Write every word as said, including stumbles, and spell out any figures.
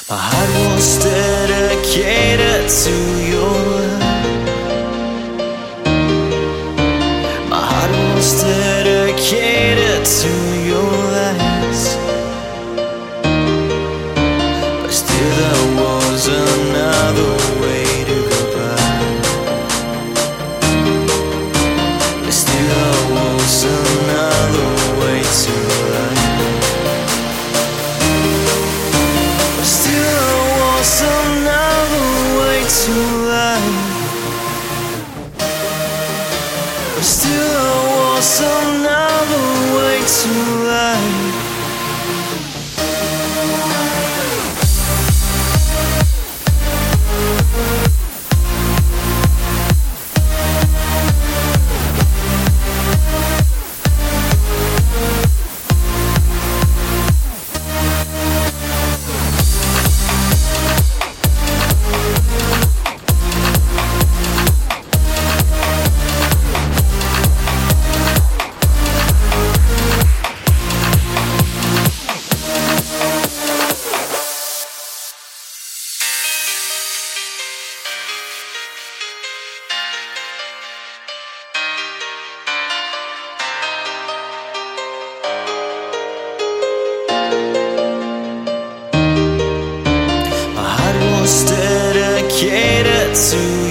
My heart was dedicated to your love. My heart was dedicated to your lies. But still there was another way to go by. But still there was another way to lie. Another way to lie. Still there was another way to lie. Was dedicated to